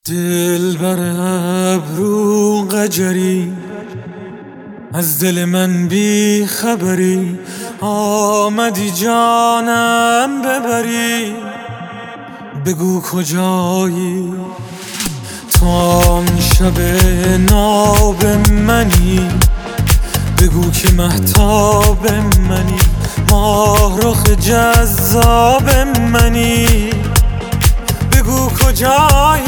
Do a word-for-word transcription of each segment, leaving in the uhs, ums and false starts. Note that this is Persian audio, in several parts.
دلبر ابرو قجری، از دل من بی خبری، آمدی جانم ببری. بگو کجایی تو آن شب ناب منی، بگو که مهتاب منی، ماه رخ جذاب منی. بگو کجایی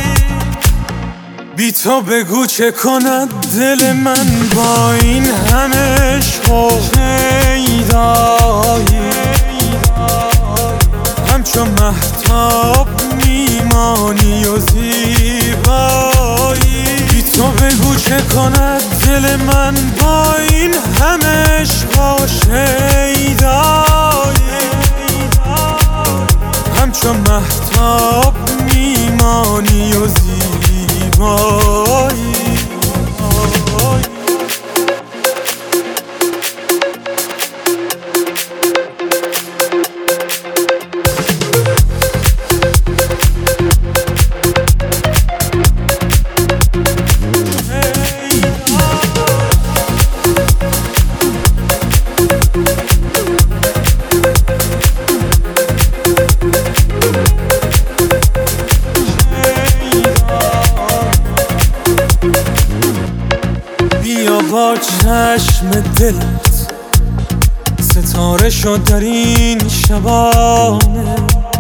بی تو، بگو چه کند دل من با این همه عشق و شیدایی. همچون مهتاب میمانی و زیبایی. بی تو بگو چه کند دل من با این همه عشق و شیدایی. همچون مهتاب میمانی و زیبایی. با چشم دلت ستاره شد در این شبانه.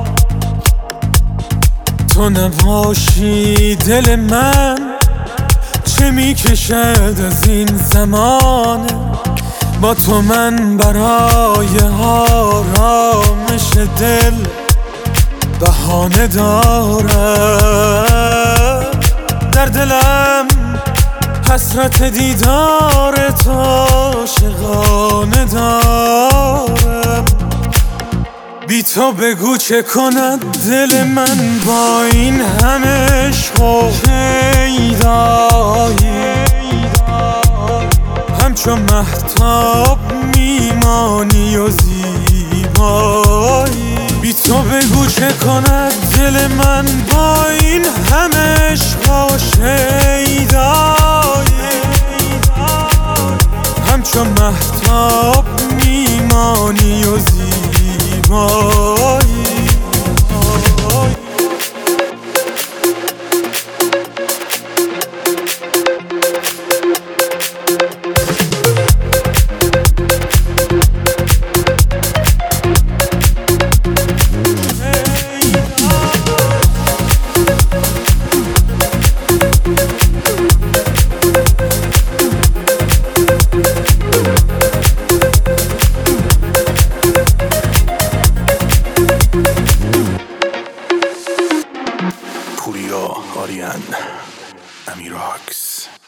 تو نباشی دل من چه میکشد از این زمانه. با تو من برای آرامش دل بهانه دارم. در دلم حسرت دیدار تو عاشقانه دارم. بی تو بگو چه کند دل من با این همه عشق و شیدایی. همچون مهتاب میمانی و زیبایی. بی تو بگو چه کند دل من با این همه عشق و شیدایی. همچون مهتاب میمانی و زیبایی. پوریا آریان امیراکس.